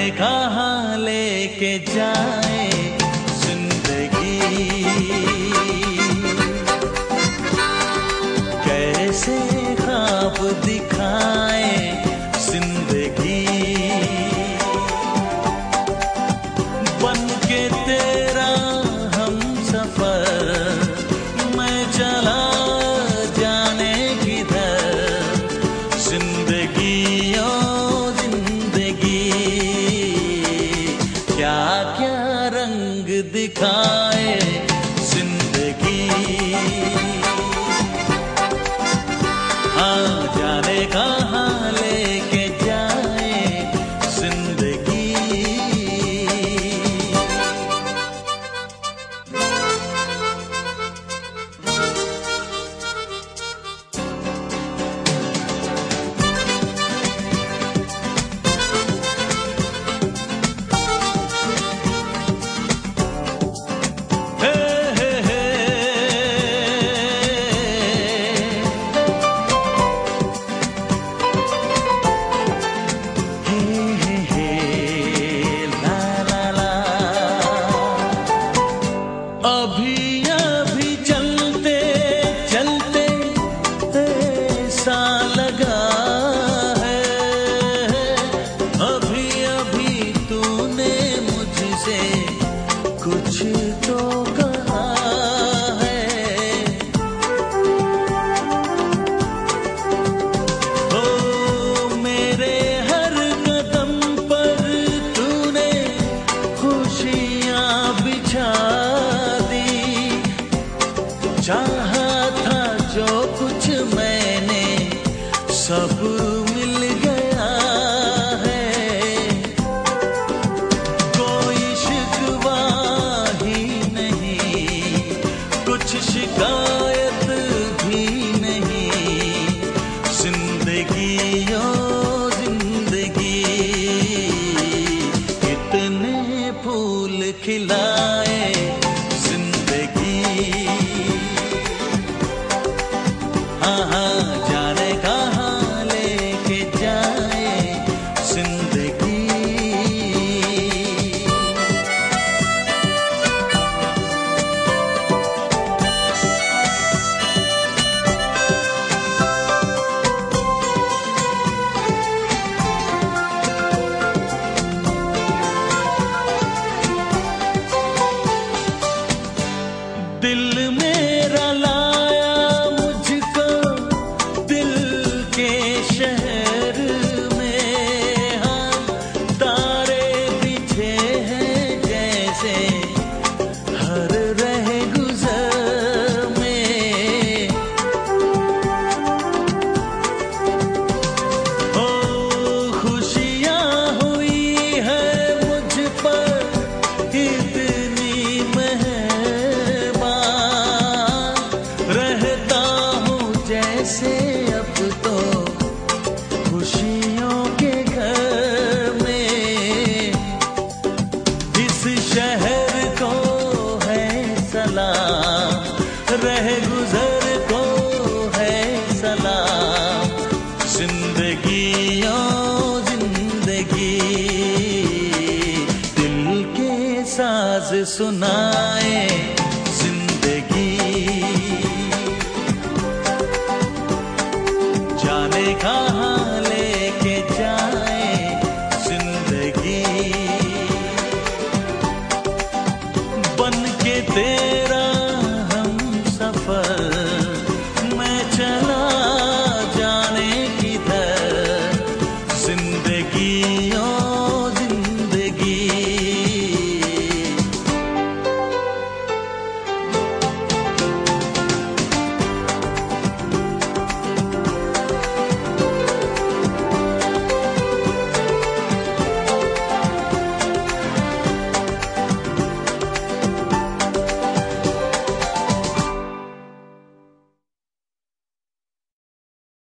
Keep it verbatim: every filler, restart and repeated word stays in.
कहाँ लेके जाए जिंदगी, कैसे ख्वाब दिखाए जिंदगी, बन के तेरा हम सफर मैं चला जाने किधर, जिंदगी क्या क्या रंग दिखाए जिंदगी। हाँ जाने कहाँ लेके जाए जिंदगी। अभी अभी चलते चलते ऐसा लगा है, अभी अभी तूने मुझसे कुछ तो कहा है, ओ मेरे हर कदम पर तूने खुशियाँ बिछा, चाहा था जो कुछ मैंने सब मिल गया है, कोई शिकवा ही नहीं, कुछ शिकायत भी नहीं, जिंदगी ओ जिंदगी, कितने फूल खिलाए जाने कहाँ लेके जाए जिंदगी। दिल मेरा लाया मुझको दिल के शहर में, हाँ तारे बिछे हैं जैसे हर रहे गुजर में, ओ खुशियाँ हुई है मुझ पर इतनी से अब तो खुशियों के घर में, इस शहर को है सलाम, रह गुजर को है सलाम, जिंदगी ओ जिंदगी, दिल के साज सुनाए जिंदगी। जाने कहाँ